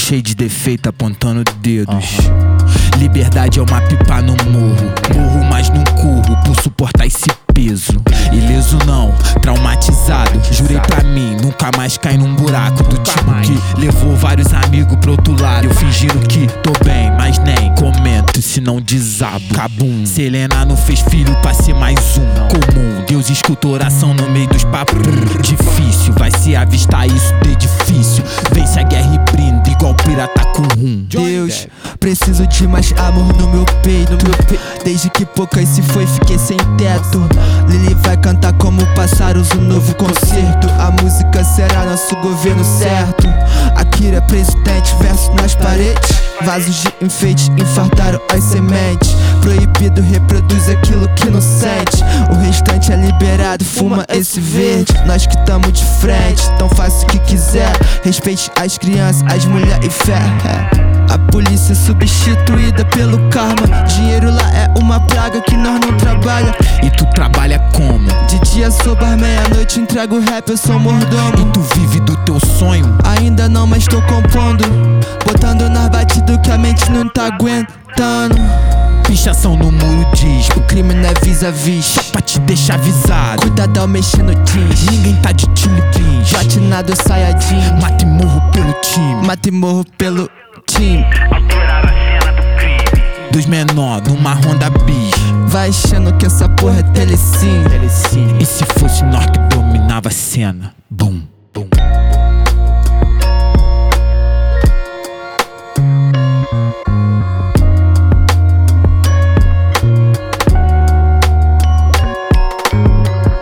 cheio de defeito apontando dedos. Liberdade é uma pipa no morro. Morro, mas não corro por suportar esse peso. Ileso não, traumatizado. Jurei pra mim, nunca mais cair num buraco. Do tipo que levou vários amigos pro outro lado. Eu fingindo que tô bem, mas nem comento, se não desabo. Cabum, Selena não fez filho pra ser mais um comum. Deus escuta oração no meio dos papos. Difícil, vai se avistar isso de difícil. Vence a guerra e brinda igual pirata com rum. Deus, preciso de mais amor no meu peito. Desde que poucas se foi, fiquei sem teto. Lili vai cantar como pássaros um novo concerto. A música será nosso governo certo. Akira presidente, verso nas paredes. Vasos de enfeite infartaram as sementes. Proibido reproduz aquilo que não sente. O restante é liberado, fuma esse verde. Nós que tamo de frente, então faça o que quiser. Respeite as crianças, as mulheres e fé. A polícia substituída pelo karma. Dinheiro lá é uma praga que nós não trabalha. E tu trabalha como? De dia sou barman, à noite entrego rap, eu sou mordomo. E tu vive do teu sonho? Ainda não, mas tô compondo. Botando nas batidas que a mente não tá aguentando. Pichação no muro diz: o crime não é vis-a-vis, pra te deixar avisado. Cuidado ao mexer no jeans. Ninguém tá de time jeans. Platinado saiadinho. Mata e morro pelo time. Mata e morro pelo time. Alterar a cena do crime. Dos menor numa Honda Bis. Vai achando que essa porra é telecine. E se fosse nós que dominava a cena?